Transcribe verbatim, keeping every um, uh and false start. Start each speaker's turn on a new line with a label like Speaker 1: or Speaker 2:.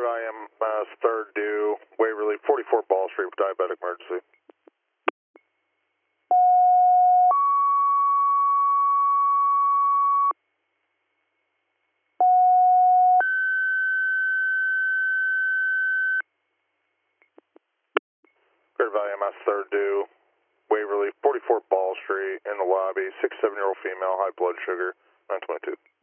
Speaker 1: I M uh, third due, Waverly, forty-four Ball Street, diabetic emergency. Greater Valley M S third due, Waverly, forty-four Ball Street, in the lobby, six, seven-year-old female, high blood sugar, nine twenty-two.